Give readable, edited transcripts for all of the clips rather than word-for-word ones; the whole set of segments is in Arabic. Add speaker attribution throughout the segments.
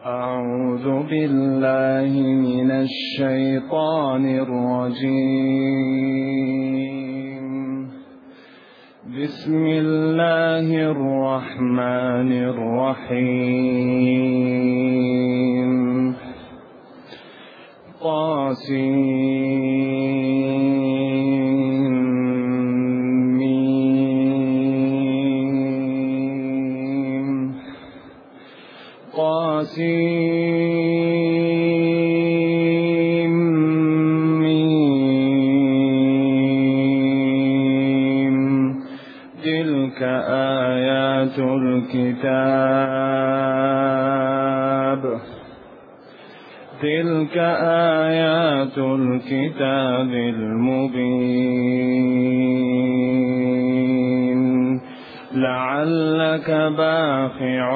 Speaker 1: أعوذ بالله من الشيطان الرجيم. بسم الله الرحمن الرحيم. تلك آيات الكتاب المبين. لعلك باخع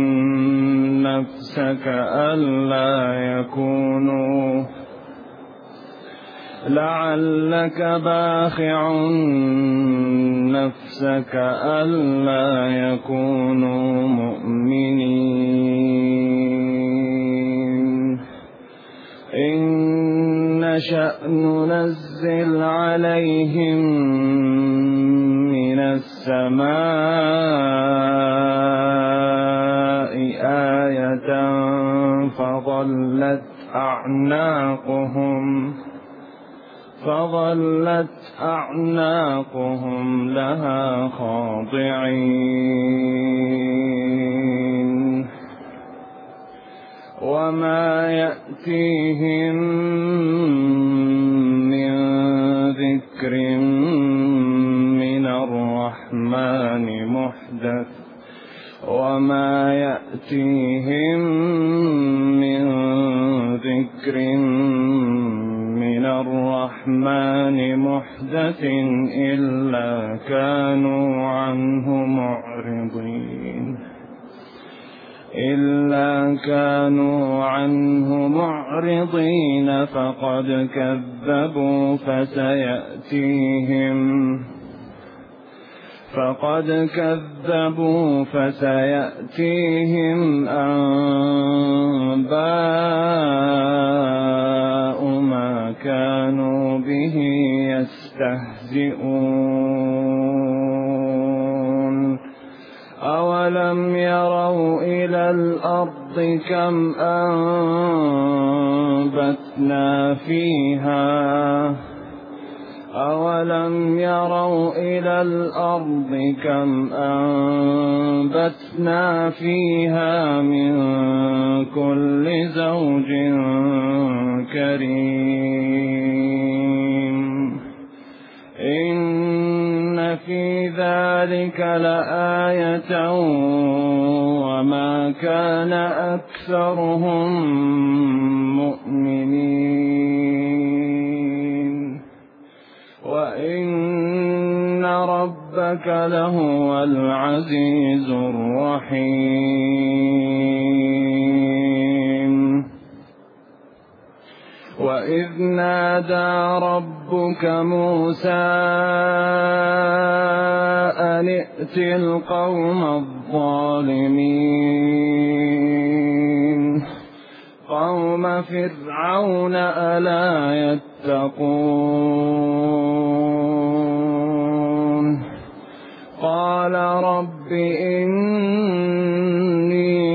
Speaker 1: نفسك ألا يكونوا مؤمنين. إن نشأ ننزل عليهم من السماء آية فظلت أعناقهم لها خاضعين. وما يأتيهم من ذكر من الرحمن محدث إلا كانوا عنه معرضين. فقد كذبوا فسيأتيهم أنباء ما كانوا به يستهزئون. أولم يروا إلى الأرض كم أنبتنا فيها من كل زوج كريم. إن في ذلك لآية وما كان أكثرهم مؤمنين. وإن ربك لهو العزيز الرحيم. وإذ نادى ربك موسى أن ائت القوم الظالمين قوم فرعون ألا يتقون. قال رب إني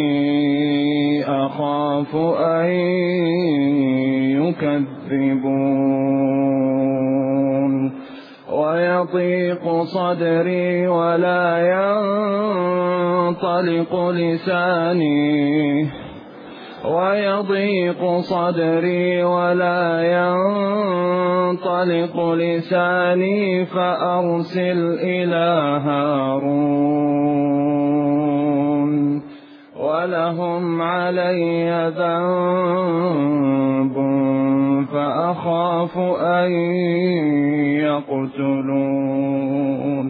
Speaker 1: أخاف أن يكذبون. ويضيق صدري ولا ينطلق لساني فأرسل إلى هارون ولهم علي ذنب فأخاف أن يقتلون.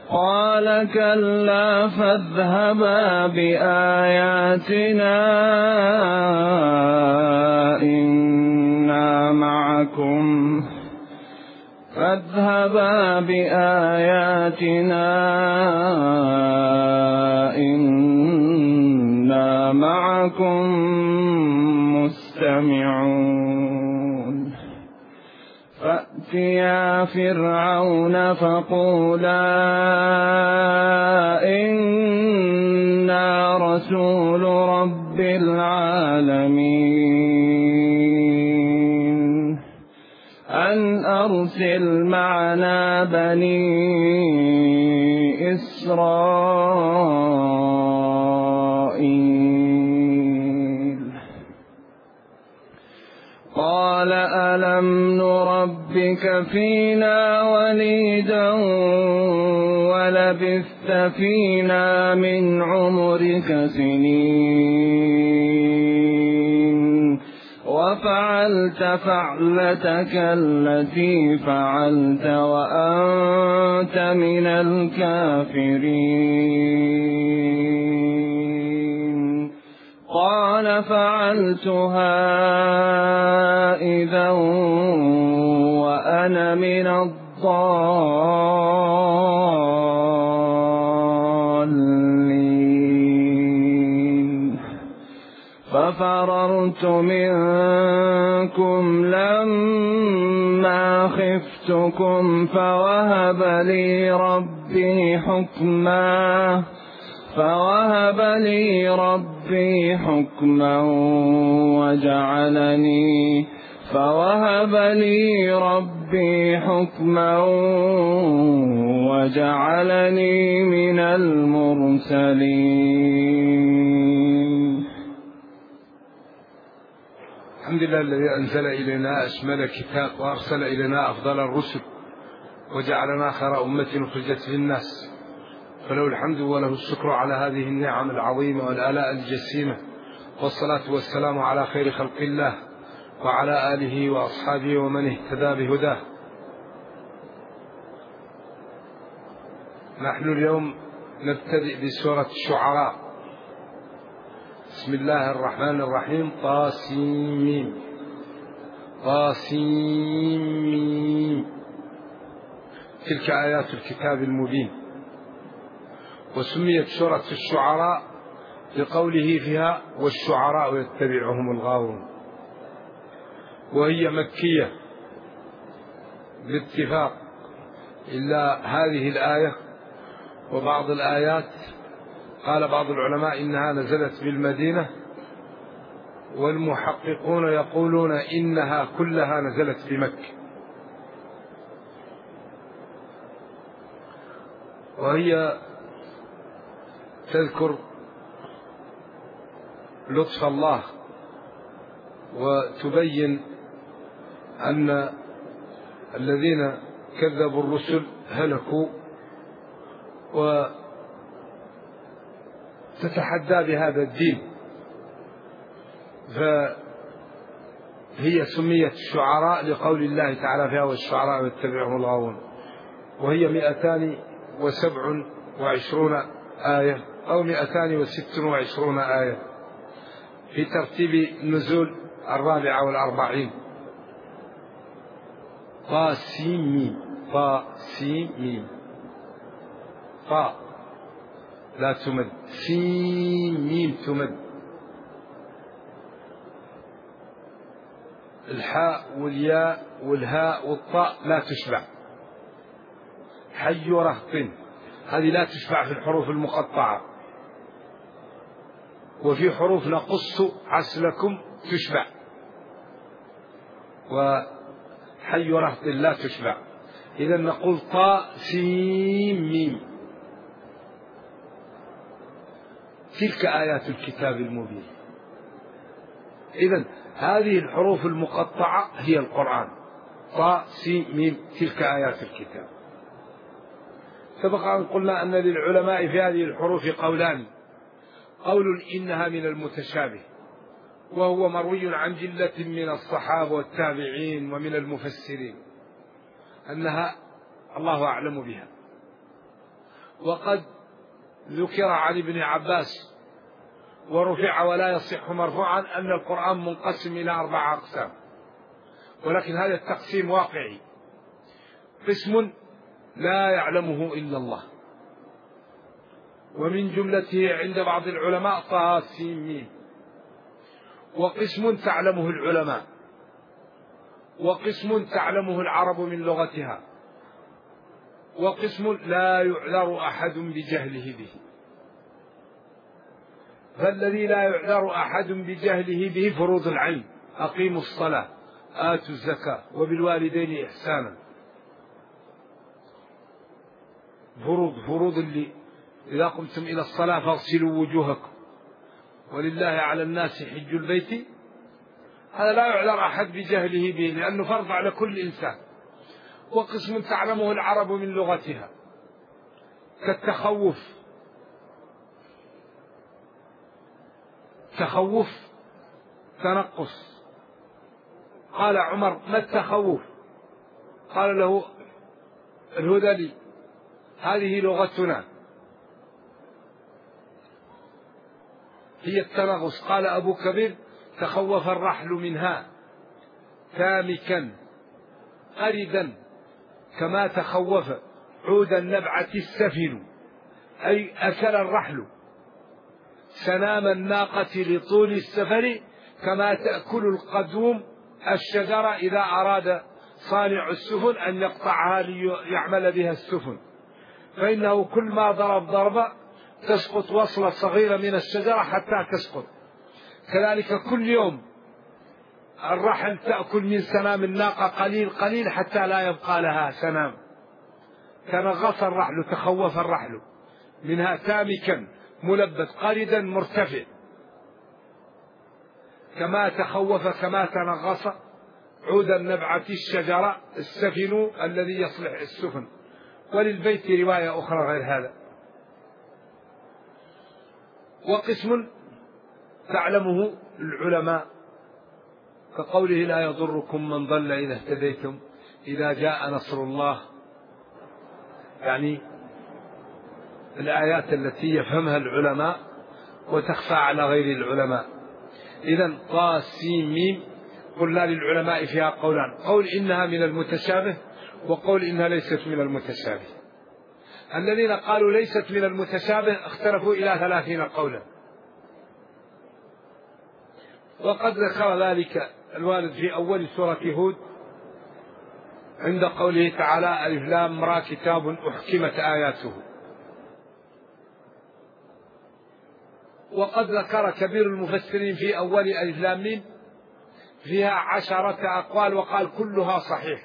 Speaker 1: قال كلا فاذهبا بآياتنا إنا معكم مستمعون فأتيا فرعون فقولا إنا رسول رب العالمين أن أرسل معنا بني إسرائيل قال ألم نربك فينا وليدا ولبثت فينا من عمرك سنين وفعلت فعلتك التي فعلت وأنت من الكافرين قال فعلتها إذا وأنا من الضالين ففررت منكم لما خفتكم فوهب لي ربي حكما وجعلني من المرسلين.
Speaker 2: الحمد لله الذي أنزل إلينا أشمل كتاب وأرسل إلينا أفضل الرسل وجعلنا خير أمة أخرجت للناس، فله الحمد وله الشكر على هذه النعم العظيمة والآلاء الجسيمة، والصلاة والسلام على خير خلق الله وعلى آله وأصحابه ومن اهتدى بهداه. نحن اليوم نبتدئ بسورة الشعراء. بسم الله الرحمن الرحيم. طاسيم تلك آيات الكتاب المبين. وسميت سورة الشعراء لقوله فيها والشعراء يتبعهم الغاوون، وهي مكية باتفاق إلا هذه الآية وبعض الآيات. قال بعض العلماء إنها نزلت بالمدينة، والمحققون يقولون إنها كلها نزلت بمكة، وهي تذكر لطف الله وتبين أن الذين كذبوا الرسل هلكوا، وتتحدى بهذا الدين. فهي سميت الشعراء لقول الله تعالى فيها والشعراء يتبعهم الغاوون، وهي 227 آية أو 226 آية في ترتيب النزول 44. طاسيم طاء لا تمد، سين تمد. الحاء والياء والهاء والطاء لا تشبع. حي رهط هذه لا تشبع في الحروف المقطعة، وفي حروف نقص عسلكم تشبع، وحي رهط لا تشبع. إذا نقول طاء سين ميم. تلك آيات الكتاب المبين. إذا هذه الحروف المقطعة هي القرآن. طاء سين ميم تلك آيات الكتاب. سبق أن قلنا أن للعلماء في هذه الحروف قولان: قول إنها من المتشابه، وهو مروي عن جلة من الصحابة والتابعين ومن المفسرين أنها الله أعلم بها. وقد ذكر عن ابن عباس ورفع ولا يصح مرفوعا أن القرآن منقسم إلى 4 أقسام، ولكن هذا التقسيم واقعي. قسم لا يعلمه إلا الله، ومن جملته عند بعض العلماء طاسيم، وقسم تعلمه العلماء، وقسم تعلمه العرب من لغتها، وقسم لا يعذر أحد بجهله به. فالذي لا يعذر أحد بجهله به فروض العين: أقيموا الصلاة، آتوا الزكاة، وبالوالدين إحسانا. فروض اللي إذا قمتم إلى الصلاة فاغسلوا وجوهكم، ولله على الناس حج البيت. هذا لا يعذر أحد بجهله به لأنه فرض على كل إنسان. وقسم تعلمه العرب من لغتها كالتخوف، تخوف تنقص. قال عمر: ما التخوف؟ قال له الهذلي: هذه لغتنا هي التنغص. قال أبو كبير: تخوف الرحل منها تامكا قردا كما تخوف عود النبعة السفن، أي أكل الرحل سنام الناقة لطول السفر كما تأكل القدوم الشجرة إذا أراد صانع السفن أن يقطعها ليعمل بها السفن، فإنه كل ما ضرب ضربة تسقط وصلة صغيرة من الشجرة حتى تسقط. كذلك كل يوم الرحل تأكل من سنام الناقة قليل قليل حتى لا يبقى لها سنام. تنغص الرحل، تخوف الرحل منها تامكا ملبد قردا مرتفع، كما تخوف كما تنغص عود النبعة الشجرة السفن الذي يصلح السفن. وللبيت رواية أخرى غير هذا. وقسم تعلمه العلماء كقوله: لا يضركم من ضل إذا اهتديتم إذا جاء نصر الله، يعني الآيات التي يفهمها العلماء وتخفى على غير العلماء. إذن طاسيم قلنا للعلماء فيها قولان: قول إنها من المتشابه، وقول إنها ليست من المتشابه. الذين قالوا ليست من المتشابه اختلفوا إلى 30 قولا، وقد ذكر ذلك الوارد في أول سورة هود عند قوله تعالى: ألف لام را كتاب أحكمت آياته. وقد ذكر كبير المفسرين في أول ألف لام ميم فيها 10 أقوال، وقال كلها صحيح،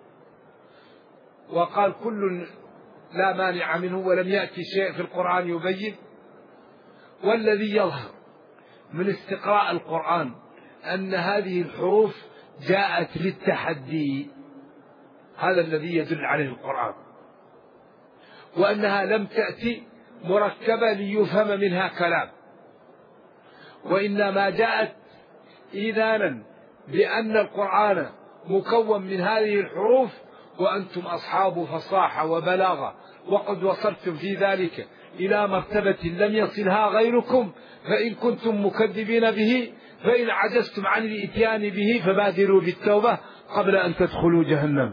Speaker 2: وقال كل لا مانع منه، ولم يأتي شيء في القرآن يبين. والذي يظهر من استقراء القرآن أن هذه الحروف جاءت للتحدي، هذا الذي يدل عليه القرآن، وأنها لم تأتي مركبة ليفهم منها كلام، وإنما جاءت إذانا بأن القرآن مكون من هذه الحروف، وأنتم أصحاب فصاحة وبلاغة، وقد وصلتم في ذلك إلى مرتبة لم يصلها غيركم، فإن كنتم مكذبين به فإن عجزتم عن الإتيان به فبادروا بالتوبة قبل أن تدخلوا جهنم.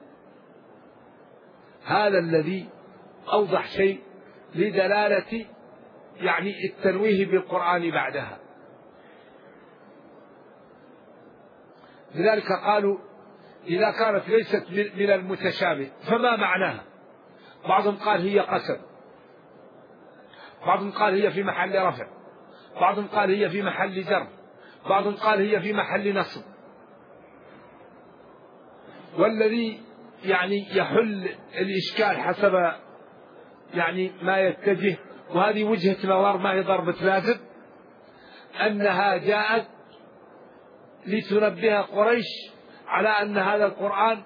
Speaker 2: هذا الذي أوضح شيء لدلالة يعني التنويه بالقرآن بعدها. لذلك قالوا إذا كانت ليست من المتشابه فما معناها؟ بعضهم قال هي قسم، بعضهم قال هي في محل رفع، بعضهم قال هي في محل جر، بعضهم قال هي في محل نصب. والذي يعني يحل الإشكال حسب يعني ما يتجه، وهذه وجهة نظر ما هي ضربة لازم، أنها جاءت لتنبه قريش على أن هذا القرآن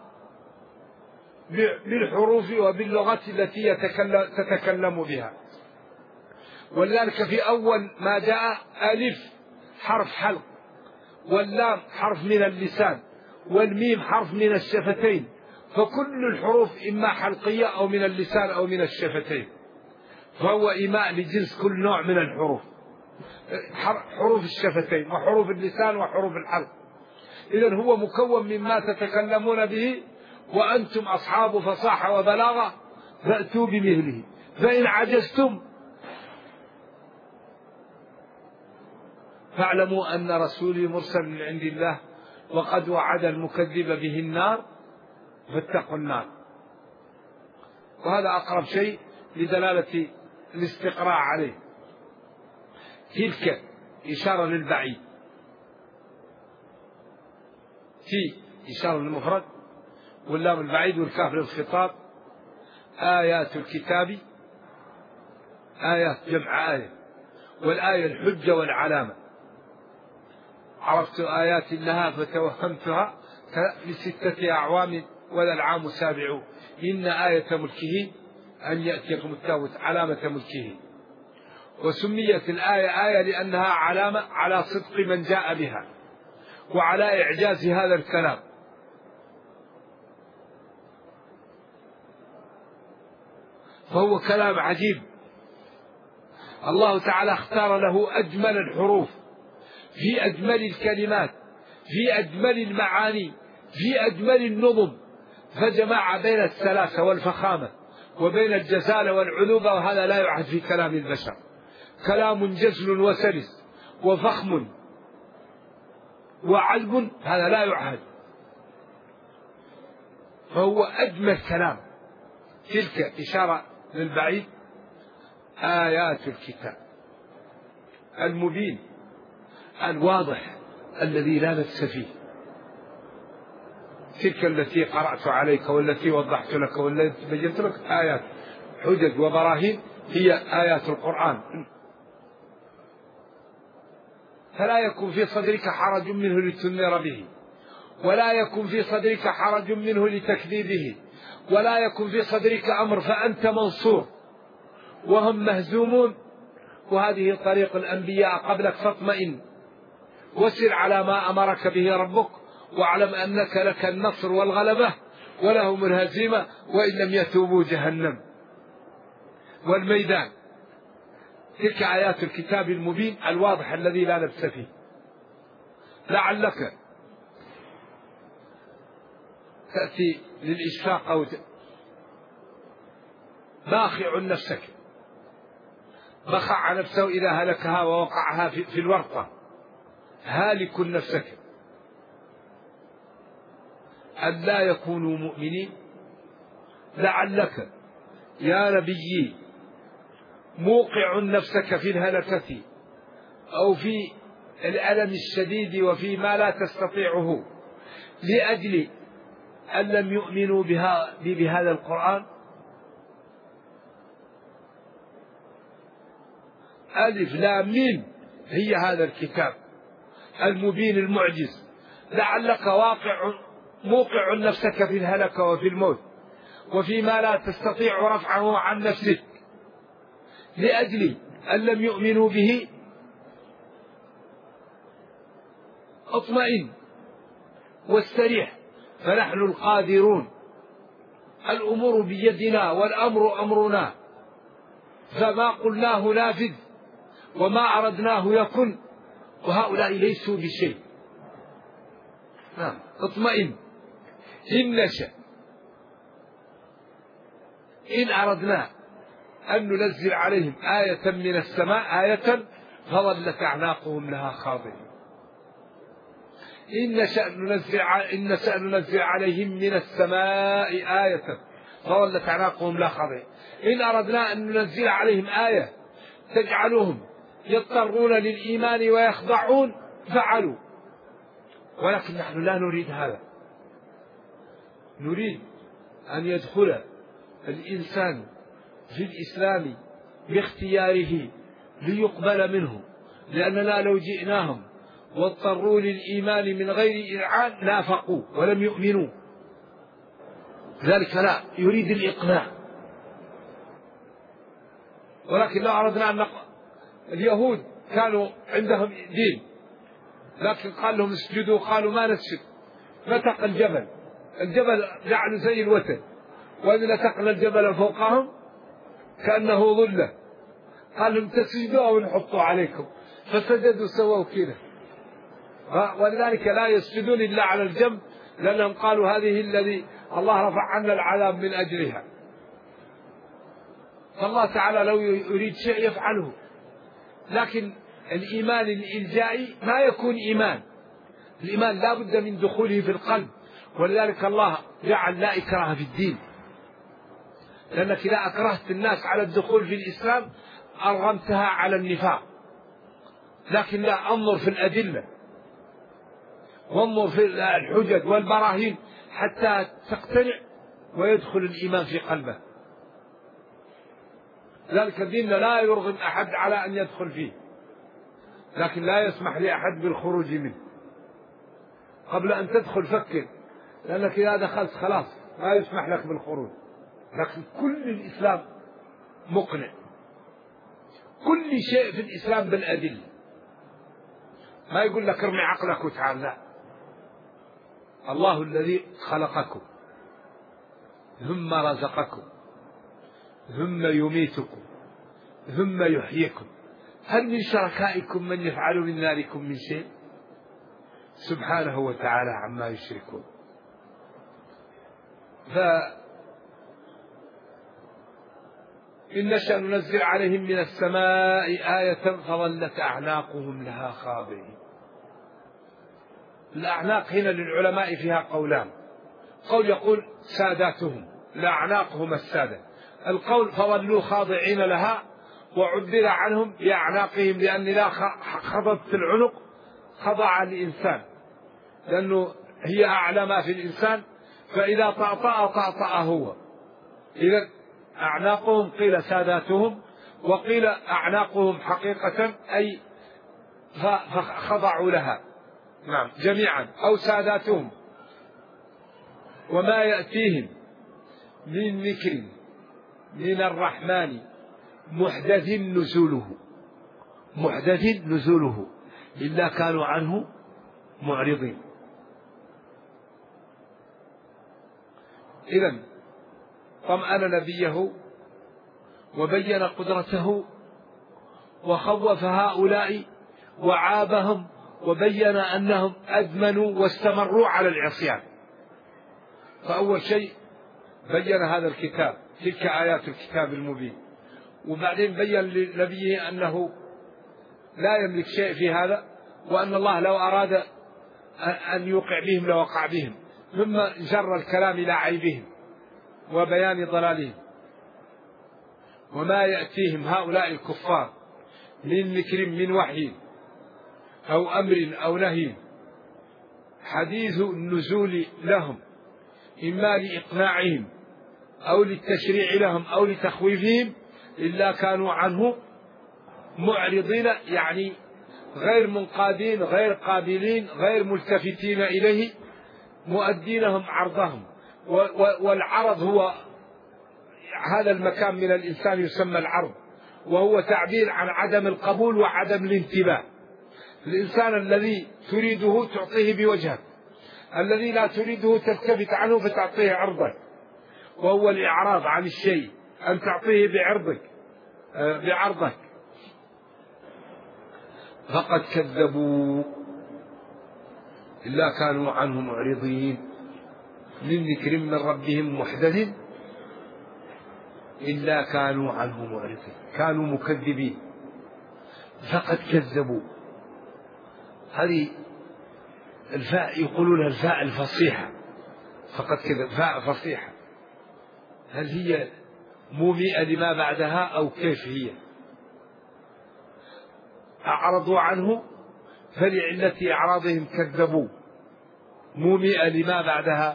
Speaker 2: بالحروف وباللغة التي تتكلم بها. ولذلك في أول ما جاء ألف حرف حلق، واللام حرف من اللسان، والميم حرف من الشفتين، فكل الحروف إما حلقية أو من اللسان أو من الشفتين. فهو إيماء لجنس كل نوع من الحروف، حروف الشفتين وحروف اللسان وحروف الحلق. إذن هو مكون مما تتكلمون به، وأنتم أصحاب فصاحة وبلاغة فأتوا بمثله، فإن عجزتم فاعلموا أن رسولي مرسل من عند الله وقد وعد المكذب به النار فاتقوا النار. وهذا أقرب شيء لدلالة الاستقراء عليه. تلك إشارة للبعيد، في إشارة للمفرد، واللام البعيد والكاف للخطاب. آيات الكتاب، آيات جمع آية، والآية الحجة والعلامة. عرفت آيات النهار فتوهمتها ل6 أعوام ولا العام سابع. إن آية ملكه أن يأتيكم التابوت، علامة ملكه. وسميت الآية آية لأنها علامة على صدق من جاء بها وعلى إعجاز هذا الكلام. فهو كلام عجيب، الله تعالى اختار له أجمل الحروف في أجمل الكلمات في أجمل المعاني في أجمل النظم، فجمع بين السلاسة والفخامة وبين الجزالة والعذوبة، وهذا لا يعهد في كلام البشر. كلام جزل وسلس وفخم وعذب، هذا لا يعهد، فهو أجمل كلام. تلك إشارة للبعيد. آيات الكتاب المبين الواضح الذي لا لبس فيه. تلك التي قرأت عليك والتي وضحت لك والتي بينت لك آيات حجج وبراهين، هي آيات القرآن. فلا يكون في صدرك حرج منه لتنذر به، ولا يكون في صدرك حرج منه لتكذيبه، ولا يكون في صدرك أمر فأنت منصور وهم مهزومون. وهذه طريق الأنبياء قبلك، فاطمئن وسر على ما أمرك به ربك، واعلم أنك لك النصر والغلبة ولهم الهزيمة، وإن لم يتوبوا جهنم والميدان. تلك آيات الكتاب المبين الواضح الذي لا لبس فيه. لعلك تأتي للإشفاق أو باخع نفسك، بخع نفسه إذا هلكها ووقعها في الورطة، هالك نفسك أن لا يكونوا مؤمنين. لعلك يا نبي موقع نفسك في الهلكة أو في الألم الشديد وفي ما لا تستطيعه لأجل أن لم يؤمنوا بهذا القرآن. ألف لام ميم هي هذا الكتاب المبين المعجز. لعلك موقع نفسك في الهلكة وفي الموت وفيما لا تستطيع رفعه عن نفسك لأجل أن لم يؤمنوا به. اطمئن واستريح فنحن القادرون، الأمور بيدنا والأمر أمرنا، فما قلناه نافذ وما أردناه يكن، وهؤلاء ليسوا بشيء. اطمئن. إن نشأ إن أردنا أن ننزل عليهم آية من السماء آية فظلت أعناقهم لها خاضعين. إن نشأ ننزل عليهم من السماء آية فظلت أعناقهم لها خاضعين. إن أردنا أن ننزل عليهم آية تجعلهم يضطرون للإيمان ويخضعون فعلوا، ولكن نحن لا نريد هذا. نريد أن يدخل الإنسان في الإسلام باختياره ليقبل منه، لأننا لو جئناهم واضطروا للإيمان من غير إذعان نافقوا ولم يؤمنوا، ذلك لا يريد الإقناع. ولكن لو أردنا أن اليهود كانوا عندهم دين، لكن قال لهم اسجدوا قالوا ما نسجد، نتق الجبل جعلوا زي الوتد، وإذ نتقنا الجبل فوقهم كأنه ظلة قال لهم تسجدوا أو نحطوا عليكم، فسجدوا سووا كذا. ولذلك لا يسجدون إلا على الجنب، لأنهم قالوا هذه الذي الله رفع عنا العذاب من أجلها. فالله تعالى لو يريد شيء يفعله، لكن الإيمان الإلجائي ما يكون إيمان. الإيمان لا بد من دخوله في القلب، ولذلك الله جعل لا إكراه في الدين، لأنك إذا أكرهت الناس على الدخول في الإسلام أرغمتها على النفاق. لكن لا، انظر في الأدلة وانظر في الحجج والبراهين حتى تقتنع ويدخل الإيمان في قلبه. ذلك الدين لا يرغم أحد على أن يدخل فيه، لكن لا يسمح لأحد بالخروج منه. قبل أن تدخل فكر، لأنك إذا دخلت خلاص لا يسمح لك بالخروج. لكن كل الإسلام مقنع، كل شيء في الإسلام بالأدلة، ما يقول لك ارمي عقلك وتعال، لا. الله الذي خلقكم ثم رزقكم ثم يميتكم ثم يحييكم، هل من شركائكم من يفعل من ذلكم من شيء؟ سبحانه وتعالى عما يشركون. إن نشأ ننزل عليهم من السماء آية فظلت أعناقهم لها خاضعين. الأعناق هنا للعلماء فيها قولان، قول يقول ساداتهم، لأعناقهم السادة، القول فظلوا خاضعين لها، وعبر عنهم بأعناقهم لأن لا خضب في العنق خضع الإنسان، لأنه هي أعلى ما في الإنسان، فإذا طأطأ طأطأ هو. إذا أعناقهم قيل ساداتهم، وقيل أعناقهم حقيقة أي فخضعوا لها، نعم جميعا، أو ساداتهم. وما يأتيهم من ذكر من الرحمن محدث نزوله إلا كانوا عنه معرضين. إذن طمأن نبيه وبين قدرته وخوف هؤلاء وعابهم، وبين أنهم أدمنوا واستمروا على العصيان. فأول شيء بين هذا الكتاب، تلك آيات الكتاب المبين، وبعدين بين لنبيه أنه لا يملك شيء في هذا، وأن الله لو أراد أن يوقع بهم لوقع بهم، ثم جر الكلام إلى عيبهم وبيان ضلالهم. وما يأتيهم هؤلاء الكفار من ذكر من وحي أو أمر أو نهي حديث النزول لهم، إما لإقناعهم أو للتشريع لهم أو لتخويفهم، إلا كانوا عنه معرضين، يعني غير منقادين، غير قابلين، غير ملتفتين إليه، مؤدينهم عرضهم. والعرض هو هذا المكان من الإنسان يسمى العرض، وهو تعبير عن عدم القبول وعدم الانتباه. الإنسان الذي تريده تعطيه بوجهك، الذي لا تريده تلتفت عنه فتعطيه عرضك، وهو الإعراض عن الشيء، أن تعطيه بعرضك. فقد كذبوا إلا كانوا عنه معرضين، من ذكر من ربهم محدث إلا كانوا عنه معرضين، كانوا مكذبين. فقد كذبوا، هذه الفاء يقولون الفاء الفصيحة، فقد كذب فاء فصيحة، هل هي مومئة لما بعدها أو كيف هي؟ أعرضوا عنه فلعلة إعراضهم كذبوا، مومئة لما بعدها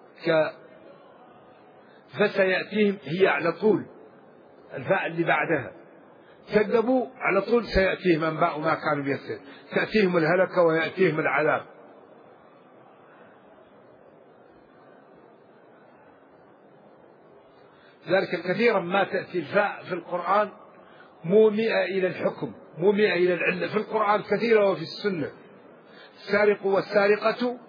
Speaker 2: فسيأتيهم، هي على طول الفاء اللي بعدها، كذبوا على طول سيأتيهم أنباء ما كانوا يكسبون، تأتيهم الهلكة ويأتيهم العذاب. ذلك كثيرا ما تأتي الفاء في القرآن مومئة إلى الحكم، مومئة إلى العلة، في القرآن كثيرة وفي السنة. السارق والسارقة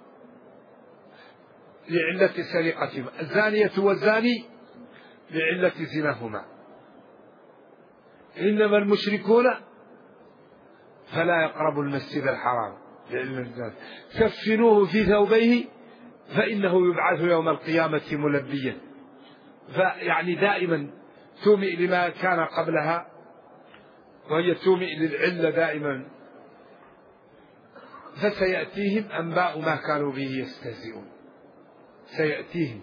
Speaker 2: لعلة سرقتهما، الزانية والزاني لعلة زناهما. إنما المشركون فلا يقربوا المسجد الحرام كفنوه في ثوبيه فإنه يبعث يوم القيامة ملبيا. فيعني دائما تومئ لما كان قبلها، وهي تومئ للعلة دائما. فسيأتيهم أنباء ما كانوا به يستهزئون. سيأتيهم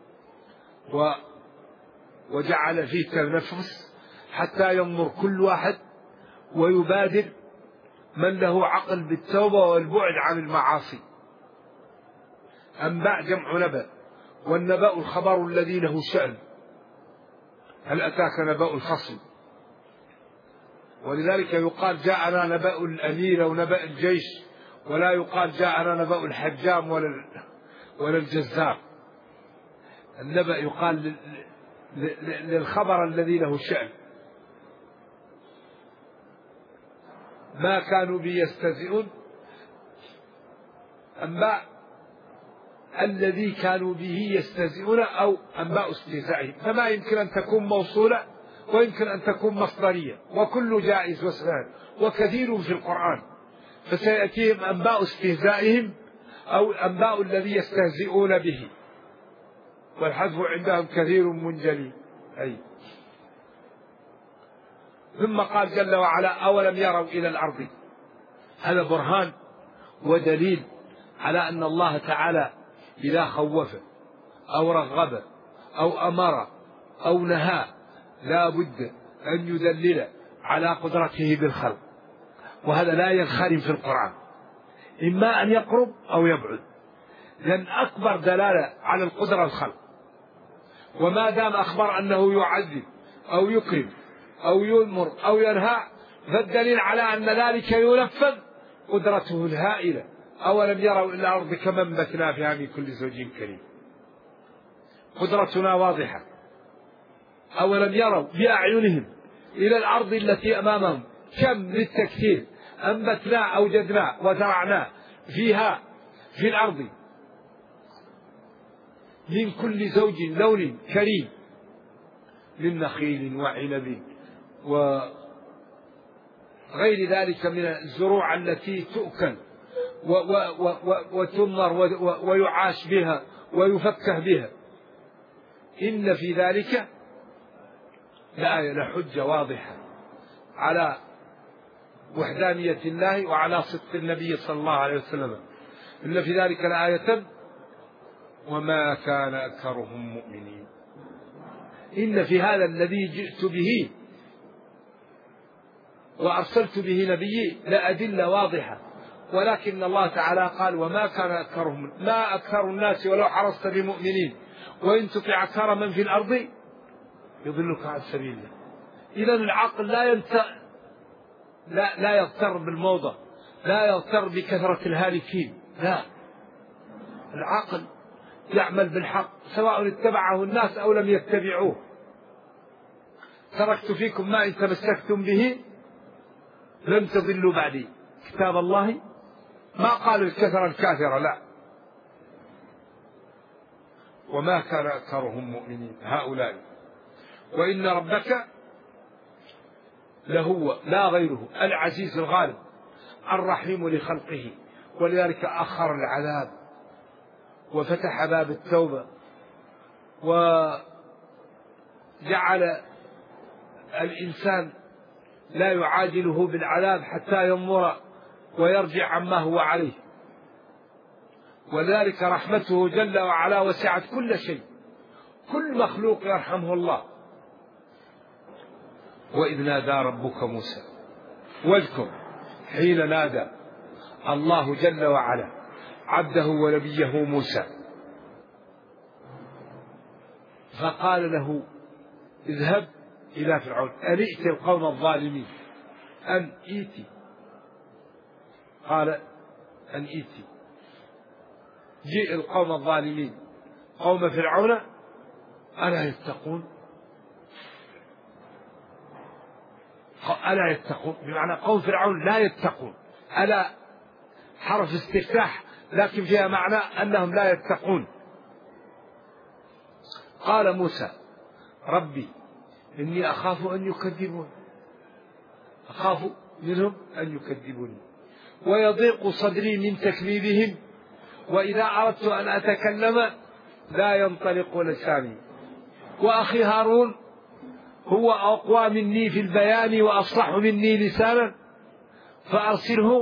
Speaker 2: وجعل فيه تنفس حتى ينظر كل واحد ويبادر من له عقل بالتوبة والبعد عن المعاصي. أنباء جمع نبأ، والنبأ الخبر الذي له شأن. هل أتاك نبأ الخصم؟ ولذلك يقال جاءنا نبأ الأمير أو نبأ الجيش، ولا يقال جاءنا نبأ الحجام ولا الجزار. النبأ يقال للخبر الذي له شأن. ما كانوا به يستهزئون، أنباء الذي كانوا به يستهزئون أو أنباء استهزائهم. فما يمكن أن تكون موصولة ويمكن أن تكون مصدرية، وكل جائز وسهل وكثير في القرآن. فسيأتيهم أنباء استهزائهم أو أنباء الذي يستهزئون به، والحذف عندهم كثير منجلي. ثم قال جل وعلا: أولم يروا إلى الأرض. هذا برهان ودليل على أن الله تعالى إذا خوف أو رغب أو أمر أو نهى لا بد أن يدلل على قدرته بالخلق، وهذا لا ينخرم في القرآن، إما أن يقرب أو يبعد، لأن أكبر دلالة على القدرة الخلق. وما دام أخبر أنه يعذب أو يكرم أو يؤمر أو ينهى، فالدليل على أن ذلك ينفذ قدرته الهائلة. أولم يروا إلى الأرض كما أنبتنا فيها من كل زوج كريم. قدرتنا واضحة. أولم يروا بأعينهم إلى الأرض التي أمامهم كم للتكثير أنبتنا أوجدنا وزرعنا فيها في الأرض من كل زوج لون كريم، من نخيل وعنب وغير ذلك من الزروع التي تؤكل وتمر ويعاش بها ويفكه بها. إن في ذلك لآية، لحجة واضحة على وحدانية الله وعلى صدق النبي صلى الله عليه وسلم. إن في ذلك لآية وما كان أكثرهم مؤمنين. إن في هذا الذي جئت به وأرسلت به نبيي لأدلة واضحة، ولكن الله تعالى قال: وما كان أكثرهم، ما أكثر الناس ولو حرصت بمؤمنين، وإن تطع أكثر من في الأرض يضلك عن سبيل الله. إذا العقل لا يغتر بالموضة، لا يغتر بكثرة الهالكين، لا، العقل يعمل بالحق سواء اتبعه الناس أو لم يتبعوه. تركت فيكم ما إن تمسكتم به لن تضلوا بعدي كتاب الله. ما قال الكثرة الكافرة، لا. وما كان أكثرهم مؤمنين هؤلاء، وإن ربك لهو لا غيره العزيز الغالب الرحيم لخلقه. ولذلك أخر العذاب وفتح باب التوبة وجعل الإنسان لا يعاجله بالعذاب حتى ينظر ويرجع عما هو عليه. ولذلك رحمته جل وعلا وسعت كل شيء، كل مخلوق يرحمه الله. وإذ نادى ربك موسى، واذكر حين نادى الله جل وعلا عبده ونبيه موسى، فقال له: اذهب إلى فرعون أن ائت القوم الظالمين. أن ائت، قال أن ائت، جئ القوم الظالمين قوم فرعون ألا يتقون. ألا يتقون بمعنى قوم فرعون لا يتقون. ألا حرف استفتاح لكن فيها معنى أنهم لا يتقون. قال موسى: ربي إني أخاف أن يكذبون. أخاف منهم أن يكذبوني ويضيق صدري من تكذيبهم وإذا أردت أن أتكلم لا ينطلق لساني. وأخي هارون هو أقوى مني في البيان وأصلح مني لسانا فأرسل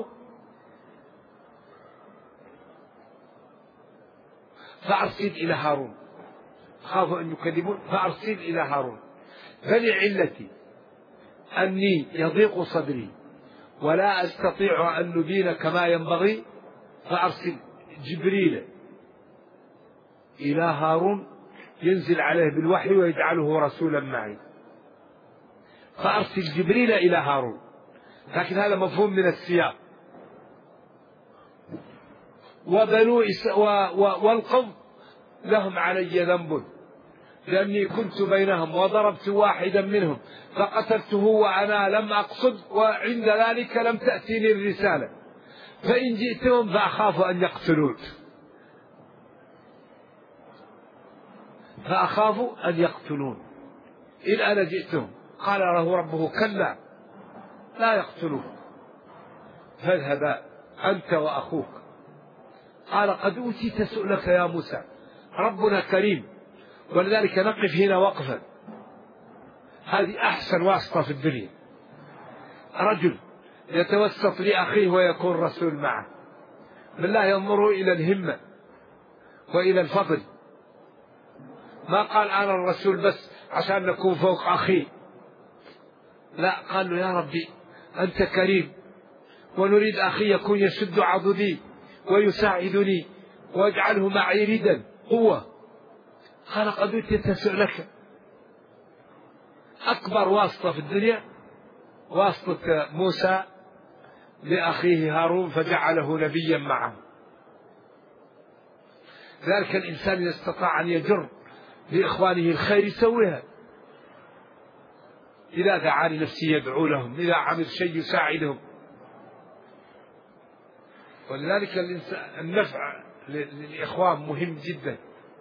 Speaker 2: إلى هارون. خافوا أن يكذبون فأرسل إلى هارون. فلعلتي أني يضيق صدري ولا أستطيع أن نبين كما ينبغي فأرسل جبريل إلى هارون ينزل عليه بالوحي ويجعله رسولا معي. فأرسل جبريل إلى هارون، لكن هذا مفهوم من السياق. والقوم لهم علي ذنب لأني كنت بينهم وضربت واحدا منهم فقتلته وأنا لم أقصد وعند ذلك لم تأتيني الرسالة فإن جئتهم فأخاف أن يقتلون إن أنا جئتهم. قال له ربه كلا لا يقتلون فاذهبا أنت وأخوك. قال قد أوتيت سؤلك يا موسى ربنا كريم ولذلك نقف هنا وقفا. هذه أحسن واسطة في الدنيا، رجل يتوسط لأخيه ويكون رسول معه. بالله ينظر إلى الهمة وإلى الفضل. ما قال أنا الرسول بس عشان نكون فوق أخي، لا، قال له يا ربي أنت كريم ونريد أخي يكون يشد عضدي ويساعدني واجعله معي ردا قوة. قال قد أوتيت سؤلك. أكبر واسطة في الدنيا واسطة موسى لأخيه هارون فجعله نبيا معه. ذلك الإنسان إذا استطاع أن يجر لإخوانه الخير يسويها. إذا دعا لنفسه يدعو لهم، إذا عمل شيء يساعدهم. ولذلك النفع للإخوان مهم جدا.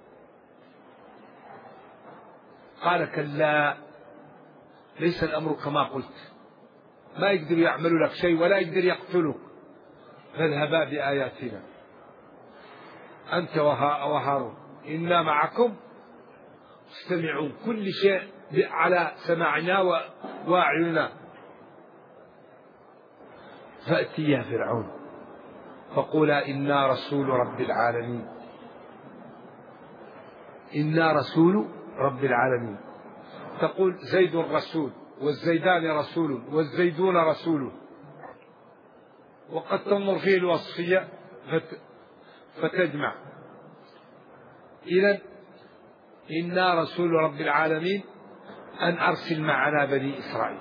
Speaker 2: قال كلا ليس الأمر كما قلت، ما يقدر يعمل لك شيء ولا يقدر يقتلك، فاذهبا بآياتنا أنت وهارون إنا معكم استمعوا كل شيء على سماعنا وأعيننا. فأتيا فرعون فقولا إنا رسول رب العالمين. إنا رسول رب العالمين. تقول زيد رسول والزيدان رسول والزيدون رسول، وقد تنظر فيه الوصفية فتجمع. إذن إنا رسول رب العالمين أن أرسل معنا بني إسرائيل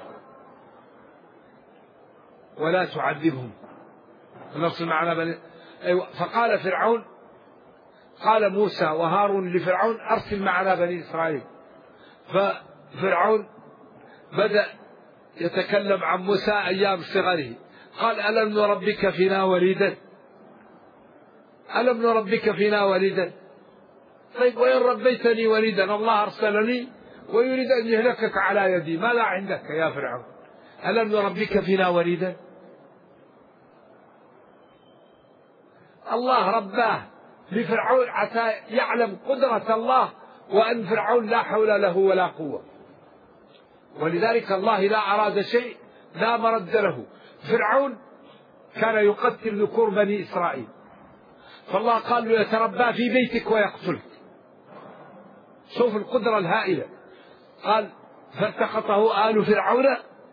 Speaker 2: ولا تعذبهم. نرسل معنا بني. أيوة. فقال فرعون، قال موسى وهارون لفرعون أرسل معنا بني إسرائيل. ففرعون بدأ يتكلم عن موسى أيام صغره. قال ألم نربك فينا وليدا؟ ألم نربك فينا وليدا؟ طيب وإن ربيتني وليدا الله أرسلني ويريد أن يهلكك على يدي، ماذا عندك يا فرعون؟ ألم نربك فينا وليدا؟ الله رباه لفرعون حتى يعلم قدرة الله وأن فرعون لا حول له ولا قوة. ولذلك الله إذا أراد شيء لا مرد له. فرعون كان يقتل ذكور بني إسرائيل، فالله قال له يتربى في بيتك ويقتلك. شوف القدرة الهائلة. قال فالتقطه آل فرعون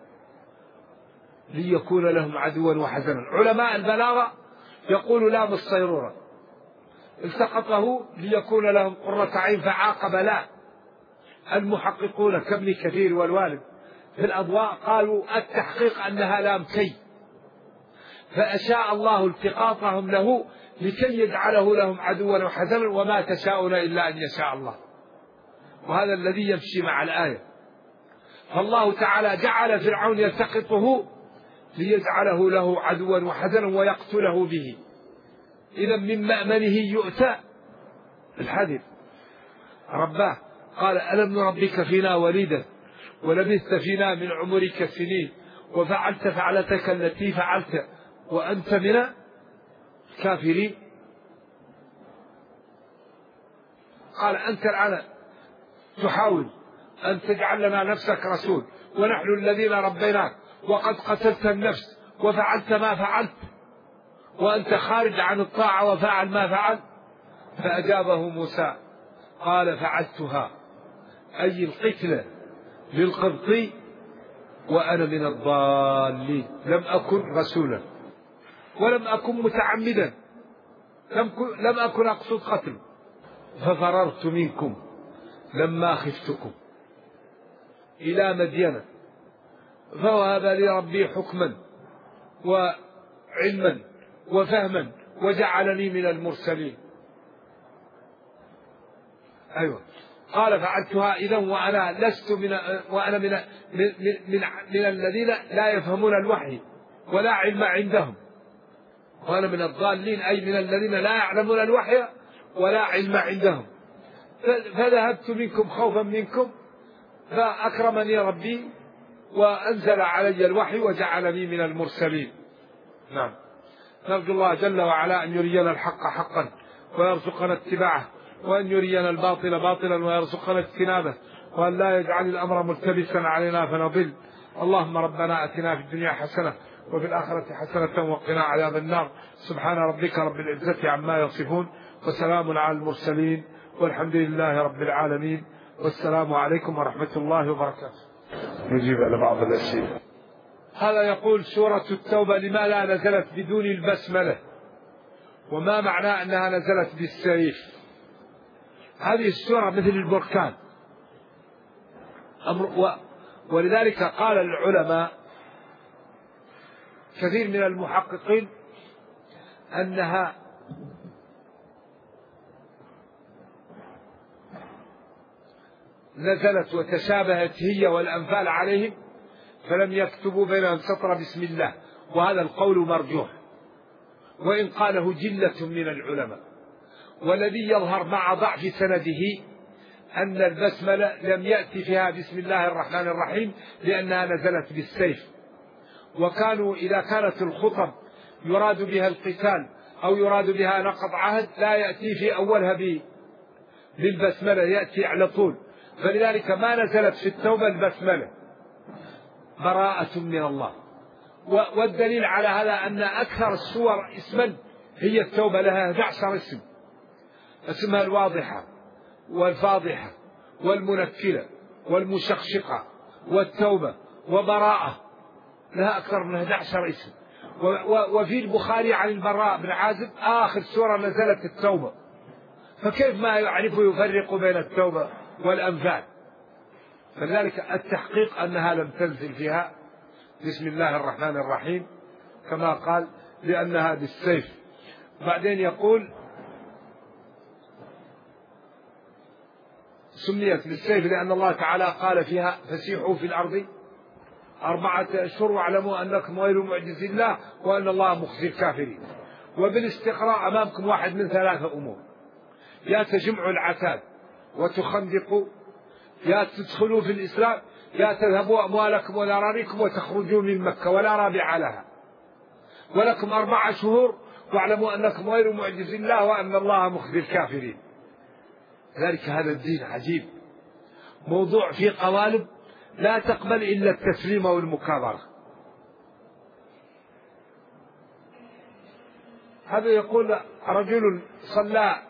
Speaker 2: ليكون لهم عدوا وحزنا. علماء البلاغة يقول لام الصيرورة التقطه ليكون لهم قرة عين فعاقب لا. المحققون كابن كثير والوالد في الأضواء قالوا التحقيق أنها لام كي، فأشاء الله التقاطهم له لكي يجعله لهم عدوا وحزنا وما تشاءون إلا أن يشاء الله. وهذا الذي يمشي مع الآية. فالله تعالى جعل فرعون يلتقطه ليجعله له عدوا وحزنا ويقتله به. إذا من مأمنه يؤتى الحذر. رباه قال ألم نربك فينا وليدا ولبثت فينا من عمرك سنين وفعلت فعلتك التي فعلت وأنت من الكافرين. قال أنت الآن تحاول أن تجعل لنا نفسك رسول ونحن الذين ربيناك، وقد قتلت النفس وفعلت ما فعلت وأنت خارج عن الطاعة وفعل ما فعل. فأجابه موسى قال فعلتها، أي القتلة للقبطي وأنا من الضالين، لم أكن رسولا ولم أكن متعمدا، لم أكن أقصد قتل، ففررت منكم لما خفتكم إلى مدين فوهب لي ربي حكما وعلما وفهما وجعلني من المرسلين. أيوة، قال فعلتها إذا وأنا لست وأنا من الذين لا يفهمون الوحي ولا علم عندهم، وأنا من الضالين أي من الذين لا يعلمون الوحي ولا علم عندهم. فذهبت منكم خوفا منكم فأكرمني ربي وأنزل علي الوحي وجعلني من المرسلين. نعم، نرجو الله جل وعلا أن يرينا الحق حقا ويرزقنا اتباعه، وأن يرينا الباطل باطلا ويرزقنا اجتنابه، وأن لا يجعل الأمر ملتبسا علينا فنضل. اللهم ربنا أتنا في الدنيا حسنة وفي الآخرة حسنة وقنا عذاب النار. سبحان ربك رب العزة عما يصفون وسلام على المرسلين والحمد لله رب العالمين، والسلام عليكم ورحمة الله وبركاته. نجيب على بعض الأسئلة. هذا يقول سورة التوبة لماذا نزلت بدون البسملة، وما معنى أنها نزلت بالسيف؟ هذه السورة مثل البركان، ولذلك قال العلماء كثير من المحققين أنها نزلت وتشابهت هي والأنفال عليهم فلم يكتبوا بينهم سطر بسم الله، وهذا القول مرجوح وإن قاله جلة من العلماء. والذي يظهر مع ضعف سنده أن البسملة لم يأتي فيها بسم الله الرحمن الرحيم لأنها نزلت بالسيف، وكانوا إذا كانت الخطب يراد بها القتال أو يراد بها نقض عهد لا يأتي في أولها بالبسملة، يأتي على طول، فلذلك ما نزلت في التوبة البسملة، براءة من الله. والدليل على هذا أن أكثر السور اسما هي التوبة، لها 11 اسم، اسمها الواضحة والفاضحة والمنكلة والمشقشقة والتوبة وبراءة، لها أكثر من 11 اسم. وفي البخاري عن البراء بن عازب آخر سورة نزلت التوبة، فكيف ما يعرف يفرق بين التوبة والأنفال؟ فلذلك التحقيق أنها لم تنزل فيها بسم الله الرحمن الرحيم كما قال لأنها بالسيف. بعدين يقول سميت بالسيف لأن الله تعالى قال فيها فسيحوا في الأرض 4 أشهر واعلموا أنكم غير معجز الله وأن الله مخزي الكافرين. وبالاستقراء أمامكم واحد من 3 أمور: يا تجمعوا العتاد وتخندقوا، يا تدخلوا في الإسلام، يا تذهبوا أموالكم وذراريكم وتخرجوا من مكة ولا رابع لها، ولكم 4 شهور واعلموا أنكم غير معجز الله وأن الله مخزي الكافرين. ذلك هذا الدين عجيب، موضوع في قوالب لا تقبل إلا التسليم والمكابرة. هذا يقول رجل صلى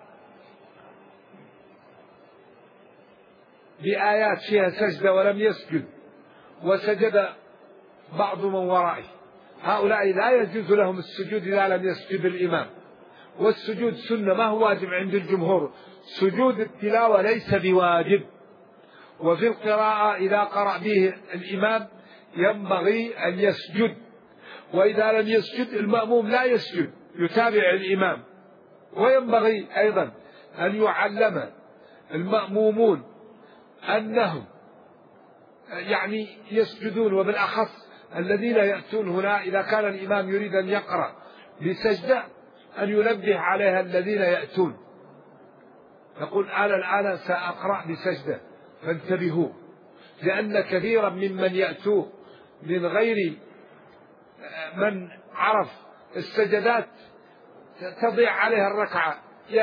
Speaker 2: بآيات فيها سجدة ولم يسجد وسجد بعض من ورائه، هؤلاء لا يجوز لهم السجود إذا لم يسجد الإمام، والسجود سنة ما هو واجب عند الجمهور، سجود التلاوة ليس بواجب. وفي القراءة إذا قرأ به الإمام ينبغي أن يسجد، وإذا لم يسجد المأموم لا يسجد يتابع الإمام. وينبغي أيضا أن يعلم المأمومون أنهم يعني يسجدون، وبالأخص الذين يأتون هنا إذا كان الإمام يريد أن يقرأ بسجدة أن ينبه عليها الذين يأتون، يقول أنا الآن سأقرأ بسجدة فانتبهوا، لأن كثيرا ممن يأتوا من غير من عرف السجدات تضيع عليه الركعة،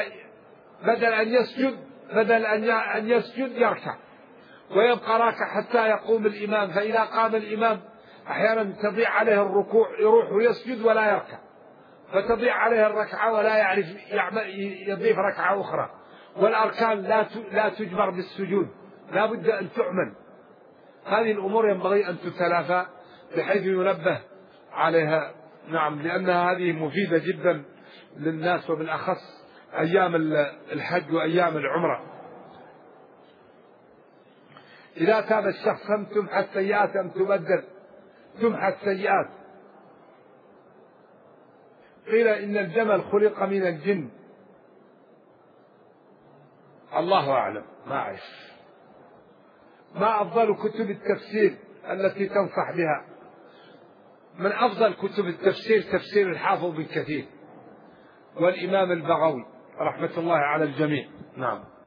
Speaker 2: بدل أن يسجد يركع ويبقى راكع حتى يقوم الإمام، فإذا قام الإمام أحيانا تضيع عليه الركوع، يروح ويسجد ولا يركع، فتضيع عليه الركعة ولا يعرف يضيف ركعة أخرى. والأركان لا تجبر بالسجود، لا بد أن تعمل. هذه الأمور ينبغي أن تتلافى بحيث ينبه عليها. نعم، لأنها هذه مفيدة جدا للناس، وبالأخص أيام الحج وأيام العمرة. إذا تاب الشخص تمحى السيئات أم تبدل؟ تمحى السيئات. قيل إن الجمل خلق من الجن، الله أعلم، ما أعرف. ما أفضل كتب التفسير التي تنصح بها؟ من أفضل كتب التفسير تفسير الحافظ بن كثير والإمام البغوي رحمة الله على الجميع. نعم.